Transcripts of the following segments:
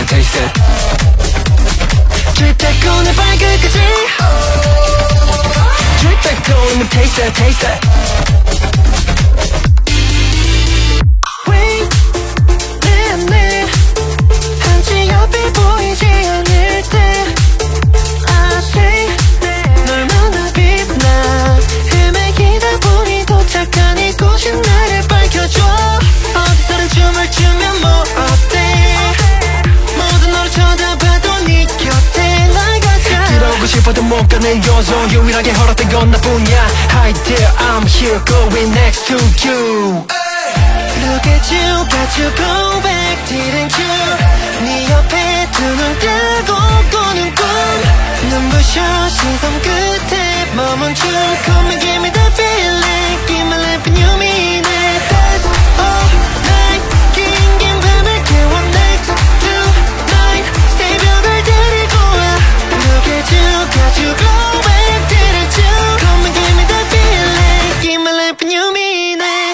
taste it. Drip that cool 내 발끝까지. Drip that cool, let me taste that, taste that. Wait, 내 한치 옆에 보이지 않을 때 I say 널 만나 빛나 헤매기다 보니 도착한 이곳인 나를 밝혀줘. 어디서든 춤을 추면 뭐 어때. 모든 너를 쳐다봐도 네 곁에 날 가자. 들어오고 싶어도 못 가는 요소 유일하게 허락된 건 나뿐이야. Hi there, I'm here going next to you. Look at you, got you go back, didn't you? 네 옆에 두 눈 뜨고 꾸는 꿈 눈부셔 시선 끝에 머멈춘 Come and give me that feeling Give my life and you mean it That's all night 긴긴 밤을 깨워 next tonight 새벽을 데리고 와 Look at you, got you go back, didn't you? Come and give me that feeling Give my life and you mean it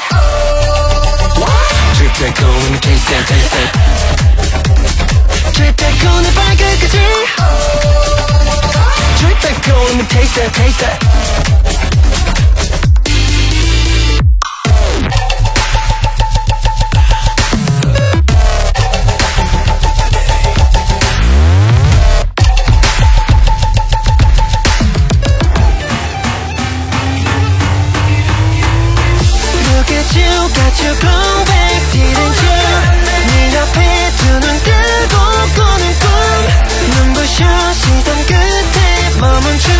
Drip that cool, let me taste that, taste that. Drip that cool 내 발끝까지. Drip that cool, let me taste that, taste that. Look at you, got you go back, didn't you? 네 옆에 두 눈 뜨고 꾸는 꿈 눈부셔 시선 끝에 머멈춘